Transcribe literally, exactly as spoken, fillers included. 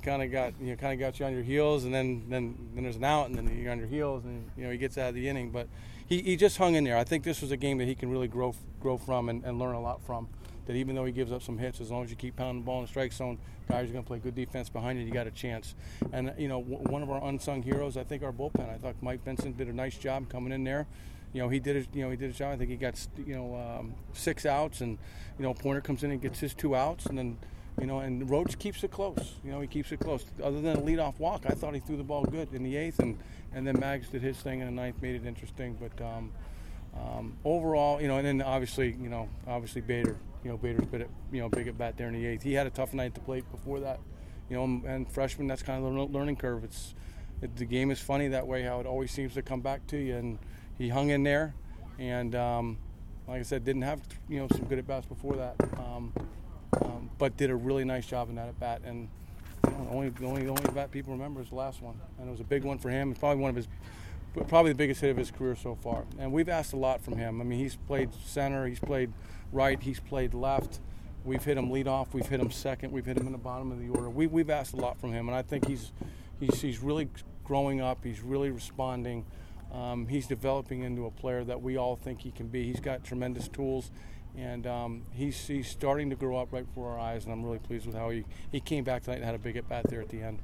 kind of got you know kind of got you on your heels, and then, then then there's an out, and then you're on your heels, and you know he gets out of the inning. But he, he just hung in there. I think this was a game that he can really grow grow from and, and learn a lot from. That even though he gives up some hits, as long as you keep pounding the ball in the strike zone, guys are going to play good defense behind you. You got a chance. And you know w- one of our unsung heroes, I think, our bullpen. I thought Mike Vincent did a nice job coming in there. You know, he did his, you know, he did his job. I think he got, you know, um, six outs, and, you know, Pointer comes in and gets his two outs, and then, you know, and Rhodes keeps it close. You know, he keeps it close. Other than a leadoff walk, I thought he threw the ball good in the eighth, and, and then Mags did his thing in the ninth, made it interesting. But um, um, overall, you know, and then obviously, you know, obviously Bader, you know, Bader's bit at, you know, big at bat there in the eighth. He had a tough night at the plate before that, you know, and freshman, that's kind of the learning curve. It's it, the game is funny that way, how it always seems to come back to you, and he hung in there. And um, like I said, didn't have you know some good at bats before that, um, um, but did a really nice job in that at bat. And you know, the only the only the only at bat people remember is the last one, and it was a big one for him. It's probably one of his, probably the biggest hit of his career so far. And we've asked a lot from him. I mean, he's played center, he's played right, he's played left. We've hit him lead off, we've hit him second, we've hit him in the bottom of the order. We we've asked a lot from him, and I think he's he's he's really growing up. He's really responding. Um, he's developing into a player that we all think he can be. He's got tremendous tools, and um, he's he's starting to grow up right before our eyes, and I'm really pleased with how he, he came back tonight and had a big at-bat there at the end.